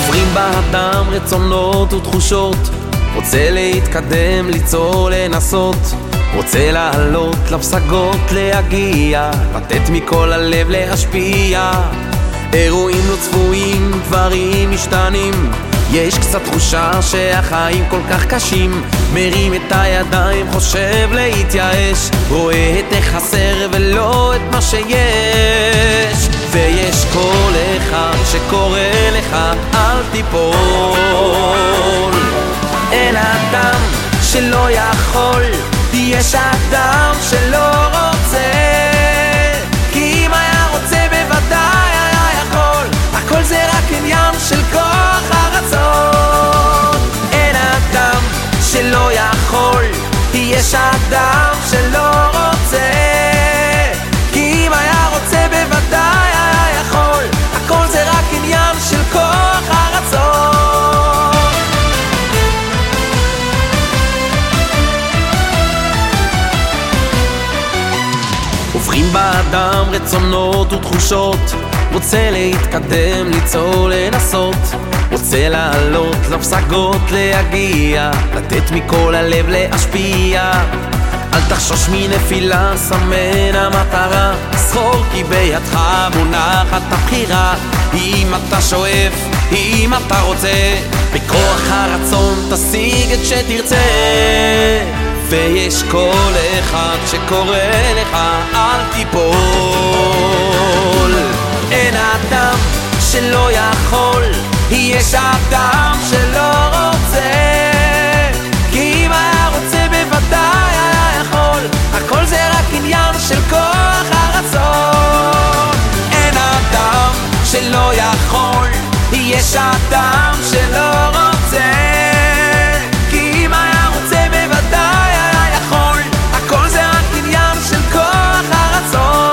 עוברים באדם רצונות ותחושות, רוצה להתקדם, ליצור, לנסות, רוצה לעלות לפסגות, להגיע, לתת מכל הלב, להשפיע. אירועים לא צפויים, דברים משתנים, יש קצת תחושה שהחיים כל כך קשים. מרים את הידיים, חושב להתייאש, רואה את החסר ולא את מה שיש. ויש כל אחד שקורא לך אל תיפול. אין אדם שלא יכול, יש אדם שלא רוצה, כי אם היה רוצה בוודאי היה יכול. הכל זה רק עניין של כוח הרצון. אין אדם שלא יכול, יש אדם שלא רוצה, כי אם היה רוצה בוודאי היה יכול. הכל זה רק עניין של כוח הרצון. עוברים באדם רצונות ותחושות, רוצה להתקדם, ליצור, לנסות, רוצה לעלות לפסגות, להגיע, לתת מכל הלב, להשפיע. אל תחשוש מנפילה, סמן המטרה, זכור כי בידך מונחת הבחירה. אם אתה שואף, אם אתה רוצה, בכוח הרצון תשיג את שתרצה. ויש כל אחד שקורא לך אל תיפול. אין אדם שלא יכול, יש אדם שלא רוצה, כי אם היה רוצה בוודאי היה יכול. הכל זה רק עניין של כוח הרצון. אין אדם שלא יכול, יש אדם שלא רוצה, כי אם היה רוצה בוודאי היה יכול. הכל זה רק עניין של כוח הרצון.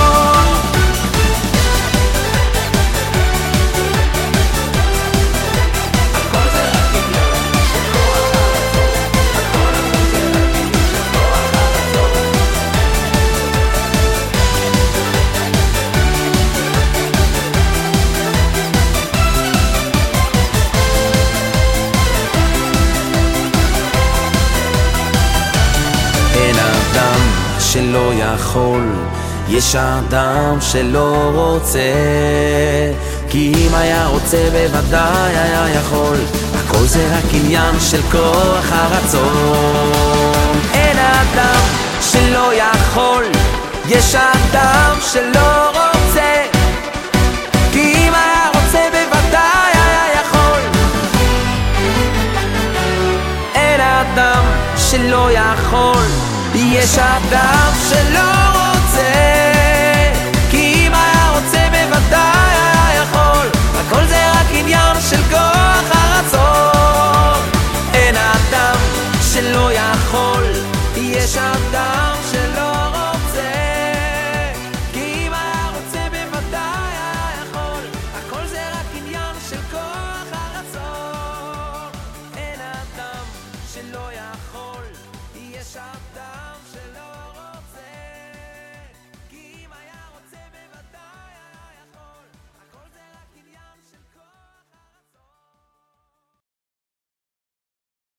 שלא יכול, יש אדם שלא רוצה, כי אם היה רוצה בוודאי היה יכול. הכל זה רק עניין של כוח הרצון. אין אדם שלא יכול, יש אדם שלא רוצה, כי אם היה רוצה בוודאי היה יכול. אין אדם שלא יכול, יש אדם שלא רוצה, כי אם היה רוצה בוודאי היה יכול. הכל זה רק עניין של כוח הרצון. אין אדם שלא יכול, יש אדם שלא רוצה, כי אם היה רוצה בוודאי היה יכול. הכל זה רק עניין של כוח הרצון. אין אדם שלא יכול, יש אדם